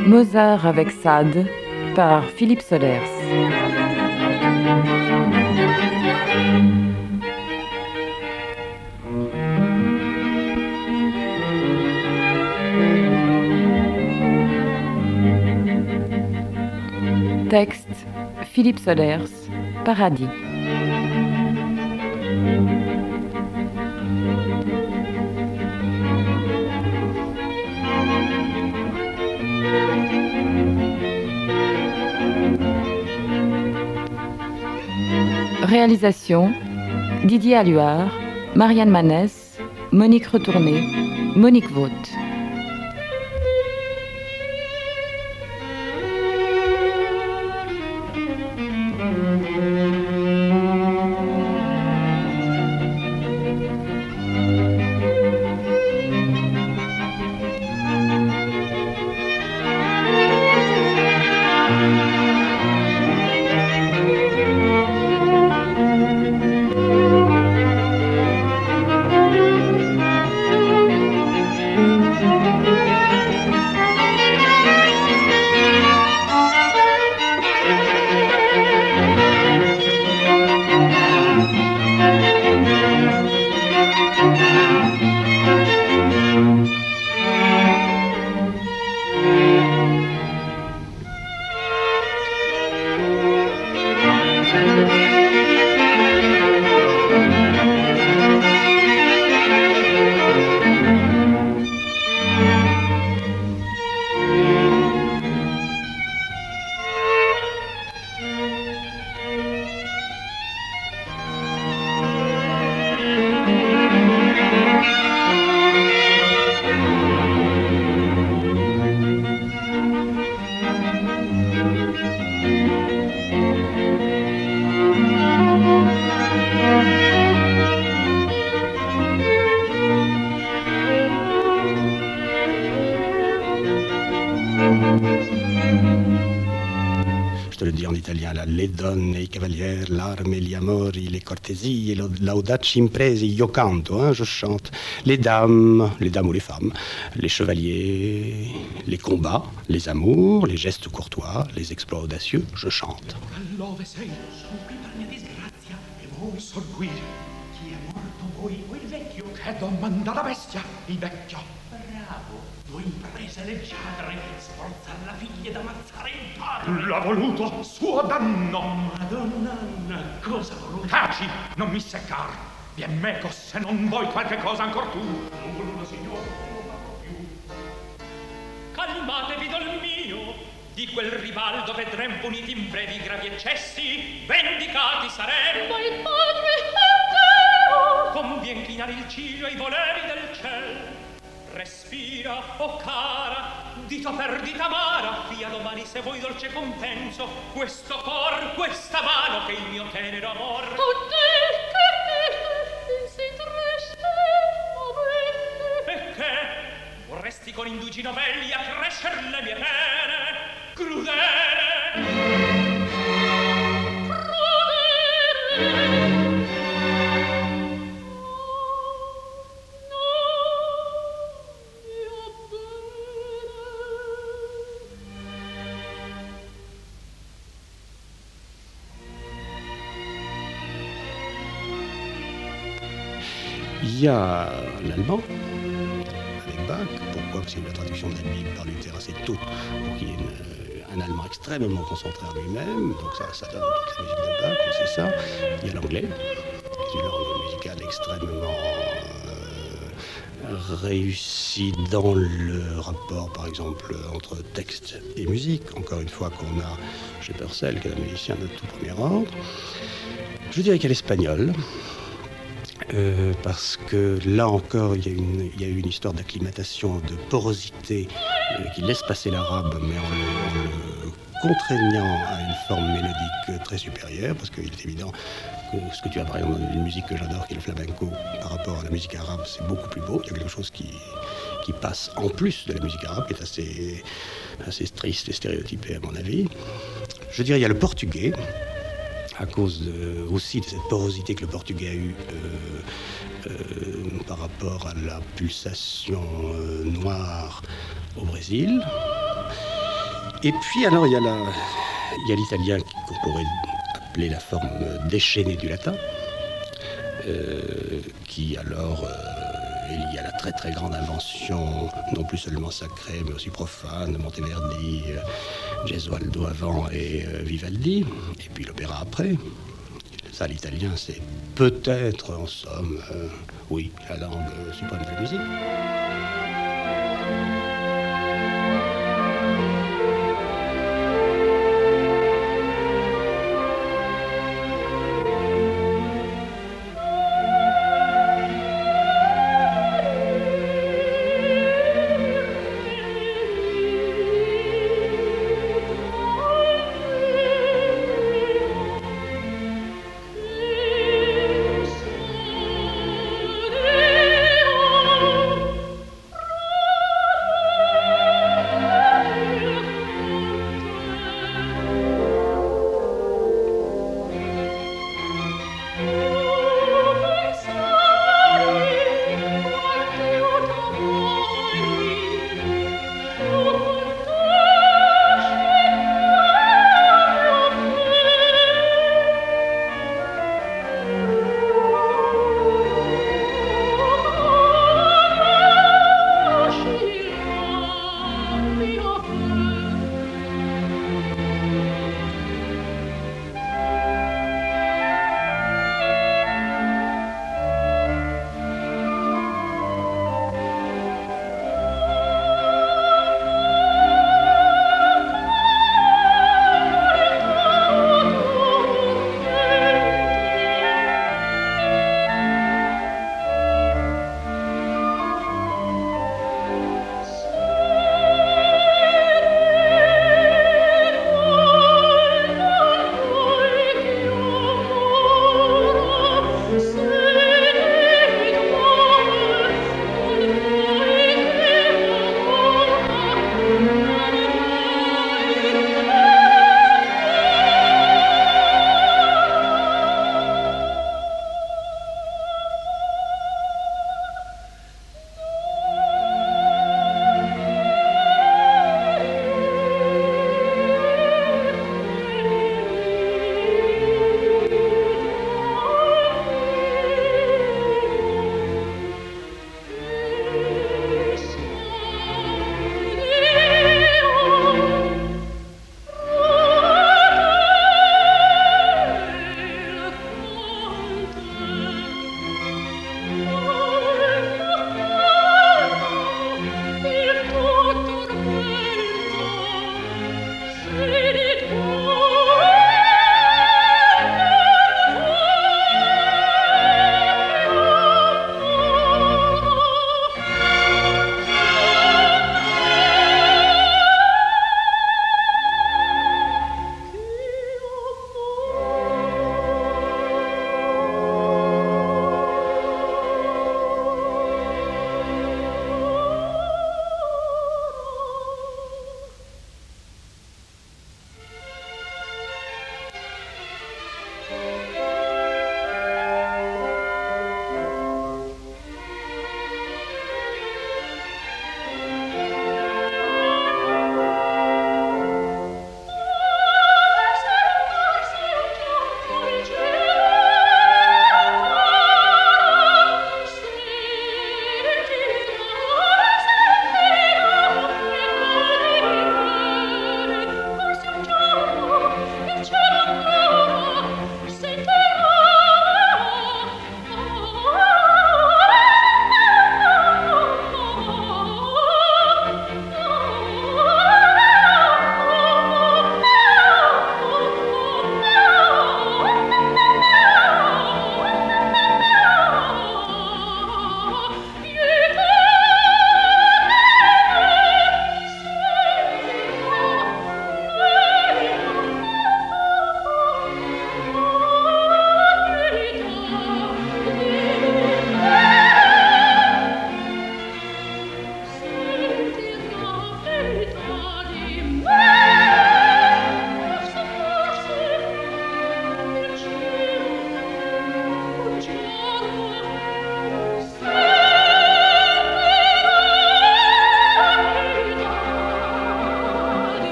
Mozart avec Sade par Philippe Solers. Texte Philippe Solers, Paradis. Réalisation Didier Alluard, Marianne Manès, Monique Retourné, Monique Vaught. Le donne, i cavalieri, l'arme, gli amori, les cortésies, l'audace imprese, io canto, hein, je chante. Les dames ou les femmes, les chevaliers, les combats, les amours, les gestes courtois, les exploits audacieux, je chante. All'ove sei, subito la mia disgrazia, e voi sorguire. Chi è morto voi o il vecchio? Che domanda la bestia, il vecchio. Bravo, voi imprese leggiadre, sforzar la figlia ed ammazzare il padre. L'ha voluto, suo danno. Madonna, cosa voluto? Taci, non mi seccar. Vien meco se non vuoi qualche cosa ancor tu. Non voluto, signor, non parlo più. Calmatevi dol mio. Di quel ribaldo vedrem puniti in brevi gravi eccessi, vendicati saremmo. Ma il padre è Dio. Convien chinare il ciglio ai voleri del ciel. Respira, o cara, dito per dita amara, fia domani se vuoi dolce compenso, questo cor, questa mano che il mio tenero amor. O te, che si triste, e che vorresti con indugi novelli accrescer le mie pene, crudele. Il y a l'allemand, avec Bach. Pourquoi? Parce qu'il y a la traduction de la Bible par Luther assez tôt, pour qu'il y ait un allemand extrêmement concentré en lui-même. Donc ça donne toute la musique de Bach, on sait ça. Il y a l'anglais, qui est une langue musicale extrêmement réussie dans le rapport, par exemple, entre texte et musique. Encore une fois, qu'on a chez Purcell, qui est un musicien de tout premier ordre. Je dirais qu'il y a l'espagnol. Parce que là encore, il y a eu une histoire d'acclimatation, de porosité qui laisse passer l'arabe, mais en le contraignant à une forme mélodique très supérieure, parce qu'il est évident que ce que tu as par exemple dans une musique que j'adore, qui est le flamenco, par rapport à la musique arabe, c'est beaucoup plus beau. Il y a quelque chose qui passe en plus de la musique arabe, qui est assez triste et stéréotypé à mon avis. Je dirais il y a le portugais, à cause aussi de cette porosité que le portugais a eue par rapport à la pulsation noire au Brésil. Et puis, alors, il y a l'italien qu'on pourrait appeler la forme déchaînée du latin, qui alors il y a la très très grande invention, non plus seulement sacrée, mais aussi profane, Monteverdi, Gesualdo avant et Vivaldi, et puis l'opéra après. Ça, l'italien, c'est peut-être, en somme, oui, la langue suprême de la musique.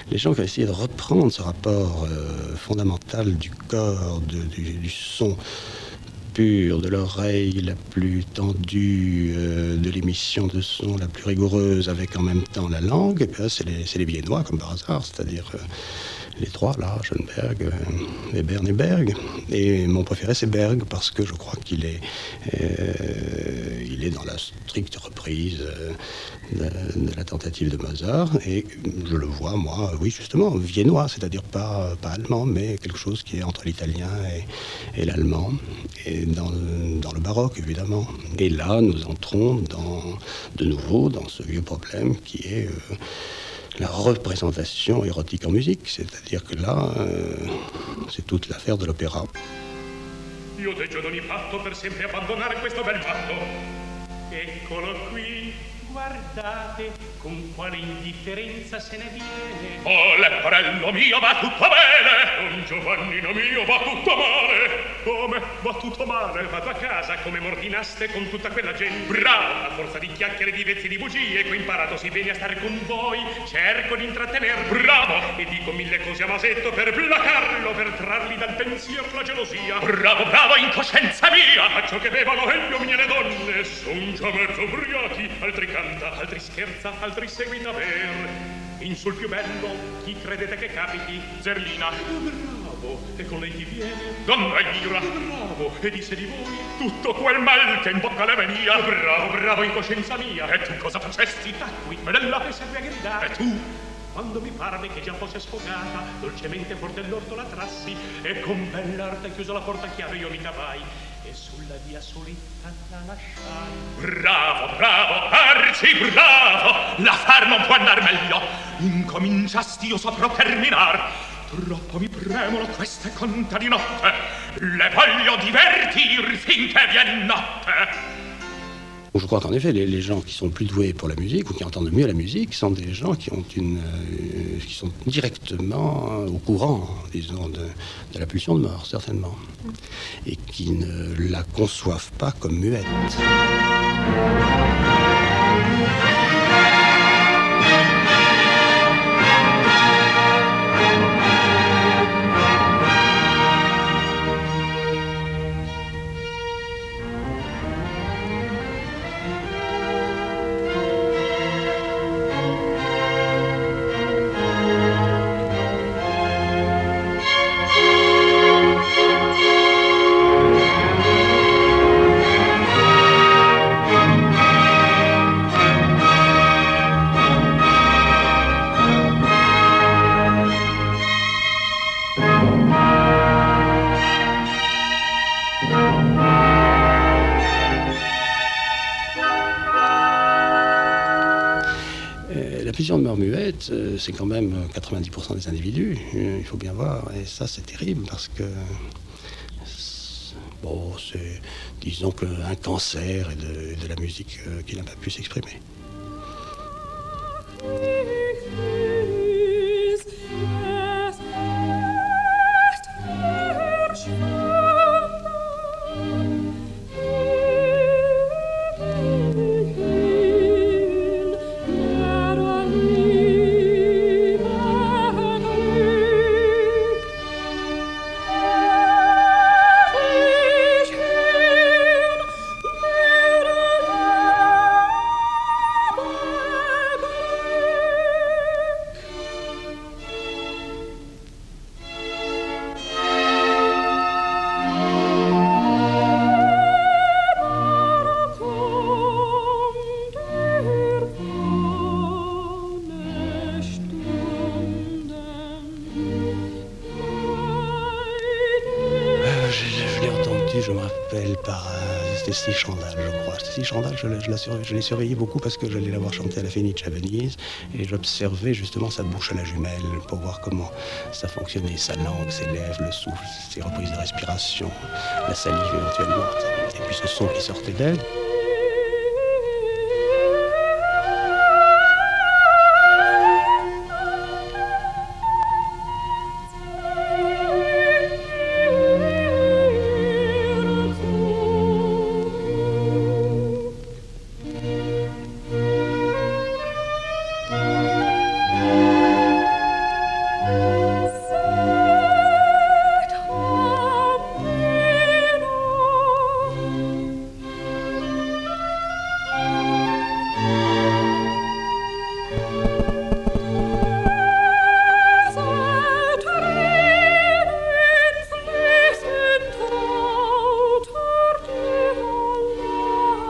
les gens qui ont essayé de reprendre ce rapport fondamental du corps, du son pur, de l'oreille la plus tendue, de l'émission de son la plus rigoureuse, avec en même temps la langue, et puis c'est les Viennois, comme par hasard, c'est-à-dire les trois, là, Schoenberg, Webern et Berg. Et mon préféré, c'est Berg, parce que je crois qu'il est, il est dans la stricte reprise de la tentative de Mozart. Et je le vois, moi, oui, justement, viennois, c'est-à-dire pas allemand, mais quelque chose qui est entre l'italien et l'allemand, et dans le baroque, évidemment. Et là, nous entrons de nouveau dans ce vieux problème qui est la représentation érotique en musique, c'est-à-dire que là, c'est toute l'affaire de l'opéra. Io deggio d'ogni fatto per sempre abbandonare questo bel matto. Eccolo qui, guardate con quale indifferenza se ne viene. Oh, lepparello mio, va tutto bene. Don Giovannino mio, va tutto male. Come? Va tutto male? Vado a casa come m'ordinaste con tutta quella gente. Bravo, a forza di chiacchiere, di vezzi, di bugie, che ho imparato si bene a stare con voi. Cerco di intrattener. Bravo! E dico mille cose a Masetto per placarlo, per trarli dal pensiero la gelosia. Bravo, bravo, in coscienza mia. Faccio che bevano e gli uomini e le donne son già mezzo ubriachi. Altri canta, altri scherza, altri seguita per. In sul più bello, chi credete che capiti? Zerlina. Bravo, e con lei chi viene? Donna Elvira. Bravo, e disse di voi tutto quel mal che in bocca le venia. Bravo, bravo, in coscienza mia. E tu cosa facesti? Tacqui, Menella che serve a gridare. E tu? Quando mi parve che già fosse sfogata, dolcemente fuor dell'orto la trassi, e con bell'arte chiusa la porta a chiave io mi cavai, e sulla via solita la lasciai. Bravo, bravo, arci bravo! L'affar non può andar meglio. Incominciasti, io saprò terminar. Troppo mi premono queste conte di notte. Le voglio divertir finché vien notte. Je crois qu'en effet, les gens qui sont plus doués pour la musique ou qui entendent mieux la musique sont des gens qui ont qui sont directement au courant, disons, de la pulsion de mort, certainement, et qui ne la conçoivent pas comme muette. La pulsion de mort muette, c'est quand même 90% des individus, il faut bien voir, et ça c'est terrible parce que, bon, c'est, disons qu'un cancer et de la musique qui n'a pas pu s'exprimer. Je me rappelle par Stécie Chandal, je crois. Stécie Chandal, je l'ai surveillée beaucoup parce que j'allais la voir chanter à la Fenice à Venise et j'observais justement sa bouche à la jumelle pour voir comment ça fonctionnait, sa langue, ses lèvres, le souffle, ses reprises de respiration, la salive éventuellement, et puis ce son qui sortait d'elle.